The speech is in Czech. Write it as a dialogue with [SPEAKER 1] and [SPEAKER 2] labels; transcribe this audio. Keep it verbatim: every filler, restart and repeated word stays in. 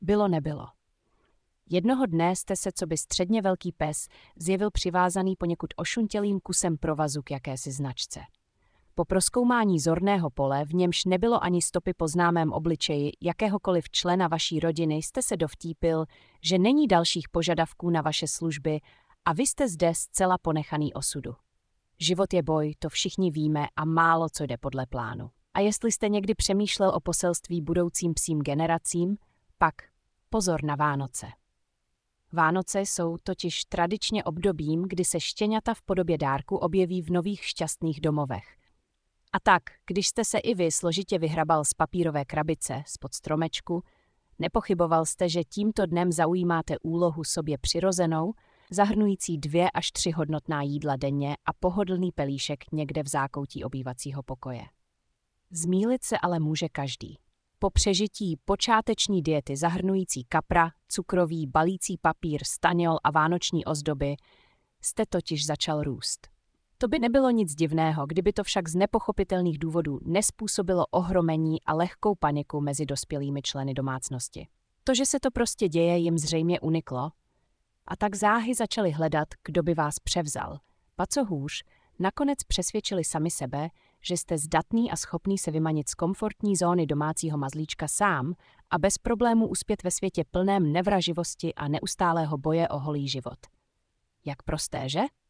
[SPEAKER 1] Bylo nebylo. Jednoho dne jste se coby středně velký pes zjevil přivázaný poněkud ošuntělým kusem provazu k jakési značce. Po prozkoumání zorného pole, v němž nebylo ani stopy po známém obličeji jakéhokoliv člena vaší rodiny, jste se dovtípil, že není dalších požadavků na vaše služby a vy jste zde zcela ponechaný osudu. Život je boj, to všichni víme a málo co jde podle plánu. A jestli jste někdy přemýšlel o poselství budoucím psím generacím, pak pozor na Vánoce. Vánoce jsou totiž tradičně obdobím, kdy se štěňata v podobě dárku objeví v nových šťastných domovech. A tak, když jste se i vy složitě vyhrabal z papírové krabice spod stromečku, nepochyboval jste, že tímto dnem zaujímáte úlohu sobě přirozenou, zahrnující dvě až tři hodnotná jídla denně a pohodlný pelíšek někde v zákoutí obývacího pokoje. Zmýlit se ale může každý. Po přežití počáteční diety zahrnující kapra, cukrový, balící papír, staniol a vánoční ozdoby jste totiž začal růst. To by nebylo nic divného, kdyby to však z nepochopitelných důvodů nespůsobilo ohromení a lehkou paniku mezi dospělými členy domácnosti. To, že se to prostě děje, jim zřejmě uniklo, a tak záhy začali hledat, kdo by vás převzal. Pa co hůř, nakonec přesvědčili sami sebe, že jste zdatný a schopný se vymanit z komfortní zóny domácího mazlíčka sám a bez problémů uspět ve světě plném nevraživosti a neustálého boje o holý život. Jak prosté, že?